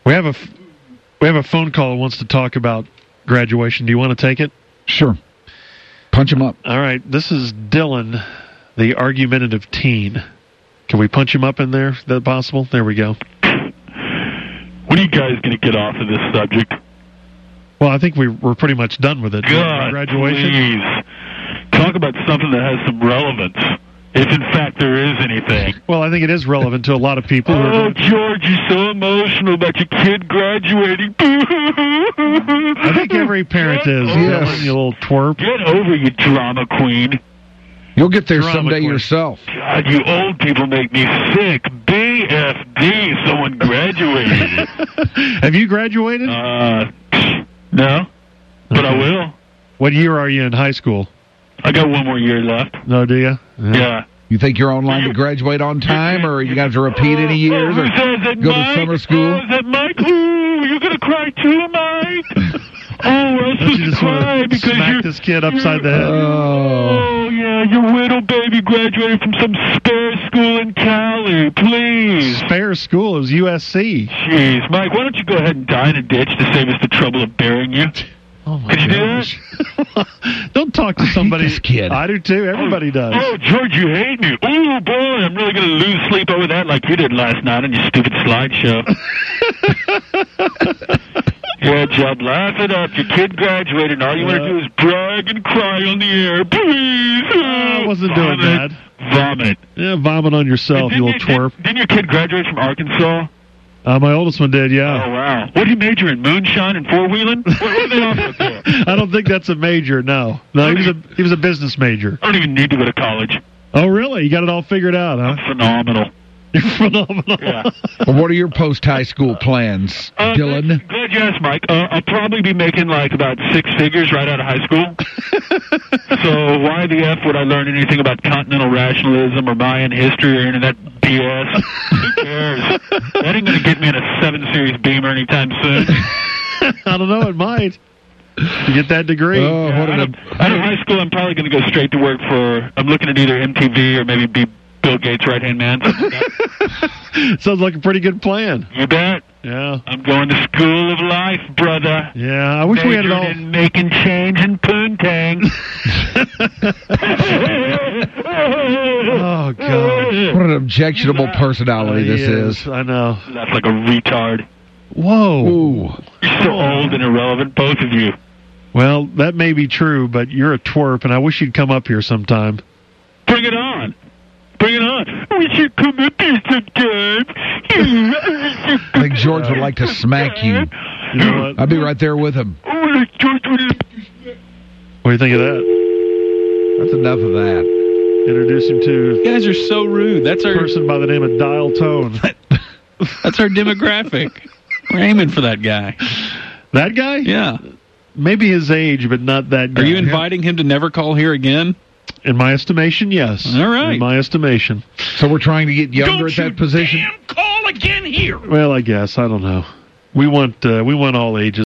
We have a phone call who wants to talk about graduation. Do you want to take it? Sure. Punch him up. All right. This is Dylan, the argumentative teen. Can we punch him up in there? Is that possible? There we go. When are you guys going to get off of this subject? Well, I think we're pretty much done with it. God, graduation. Please. Talk about something that has some relevance, if in fact there is anything. Well, I think it is relevant to a lot of people. Oh, George, you're so emotional about your kid graduating. I think every parent is. Yes. You little twerp. Get over, you drama queen. You'll get there Drama someday queen. yourself. God, you old people make me sick. BFD, someone graduated. Have you graduated? No, but I will. What year are you in high school? I got one more year left. No, do you? Yeah. You think you're online to graduate on time, or you got to repeat any years, or go to summer school? Oh, is that Mike? Ooh, you're going to cry too, Mike? Oh, I was Don't supposed you to just cry want to because smack this kid upside the head? Oh, yeah, your little baby graduated from some spare school in Cali. Please. Spare school. It was USC. Jeez, Mike, why don't you go ahead and die in a ditch to save us the trouble of burying you? Oh my Could you do gosh. Don't talk to somebody. this kid. I do too. Everybody does. Oh, George, you hate me. Oh, boy, I'm really going to lose sleep over that like you did last night on your stupid slideshow. Yeah, Judd, laugh it up. Your kid graduated, and all you want to do is brag and cry on the air. Please. I wasn't doing that. Vomit. Yeah, vomit on yourself, you little twerp. Didn't your kid graduate from Arkansas? My oldest one did, yeah. Oh, wow. What did he major in? Moonshine and four-wheeling? What are they offer up there? I don't think that's a major, no. No, he was a business major. I don't even need to go to college. Oh, really? You got it all figured out, huh? Phenomenal. You're phenomenal. Yeah. Well, what are your post-high school plans, Dylan? Glad you asked, Mike. I'll probably be making like about 6 figures right out of high school. So why the F would I learn anything about continental rationalism or Mayan history or any of that BS? Who cares? That ain't going to get me in a 7 Series Beamer anytime soon. I don't know, it might. You get that degree. Oh, Yeah, what out of high school, I'm probably going to go straight to work for, I'm looking at either MTV or maybe be Bill Gates' right-hand man. Sounds like a pretty good plan. You bet. Yeah. I'm going to School of Life, brother. Yeah, I wish we had it all. In making change and poontang. Oh, God. What an objectionable personality this is. I know. That's like a retard. Whoa. Ooh. You're so old and irrelevant, both of you. Well, that may be true, but you're a twerp, and I wish you'd come up here sometime. Bring it on. Bring it on. We should come up here sometime. I think George would like to smack you. You know what? I'd be right there with him. Oh, George would like to smack. What do you think of that? That's enough of that. Introduce him to You guys are so rude. That's a our person by the name of Dial Tone. that's our demographic. We're aiming for that guy. That guy? Yeah. Maybe his age, but not that guy. Are you inviting him to never call here again? In my estimation, yes. All right. In my estimation. So we're trying to get younger at that position? Call again here. Well, I guess. I don't know. We want all ages.